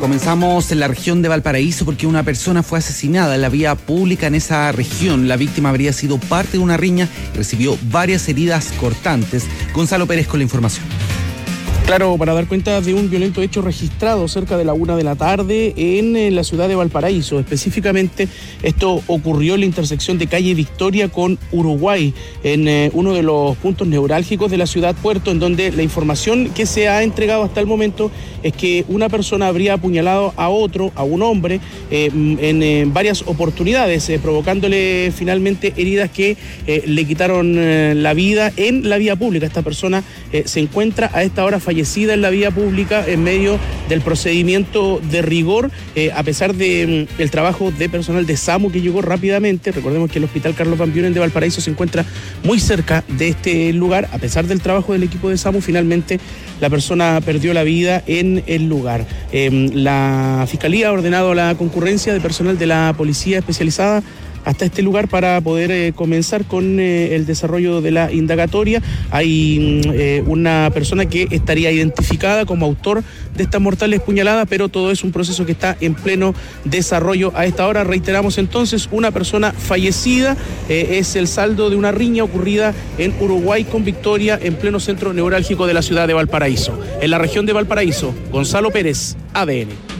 Comenzamos en la región de Valparaíso porque una persona fue asesinada en la vía pública en esa región. La víctima habría sido parte de una riña y recibió varias heridas cortantes. Gonzalo Pérez con la información. Claro, para dar cuenta de un violento hecho registrado cerca de la 1 de la tarde en la ciudad de Valparaíso. Específicamente, esto ocurrió en la intersección de calle Victoria con Uruguay, en uno de los puntos neurálgicos de la ciudad Puerto, en donde la información que se ha entregado hasta el momento es que una persona habría apuñalado a un hombre, en varias oportunidades, provocándole finalmente heridas que le quitaron la vida en la vía pública. Esta persona se encuentra a esta hora fallecida en la vía pública en medio del procedimiento de rigor, a pesar de el trabajo de personal de SAMU que llegó rápidamente. Recordemos que el Hospital Carlos Van Buren de Valparaíso se encuentra muy cerca de este lugar. A pesar del trabajo del equipo de SAMU, finalmente la persona perdió la vida en el lugar. La Fiscalía ha ordenado la concurrencia de personal de la Policía Especializada hasta este lugar para poder comenzar con el desarrollo de la indagatoria. Hay una persona que estaría identificada como autor de estas mortales puñaladas, pero todo es un proceso que está en pleno desarrollo a esta hora. Reiteramos entonces, una persona fallecida, es el saldo de una riña ocurrida en Uruguay con Victoria, en pleno centro neurálgico de la ciudad de Valparaíso. En la región de Valparaíso, Gonzalo Pérez, ADN.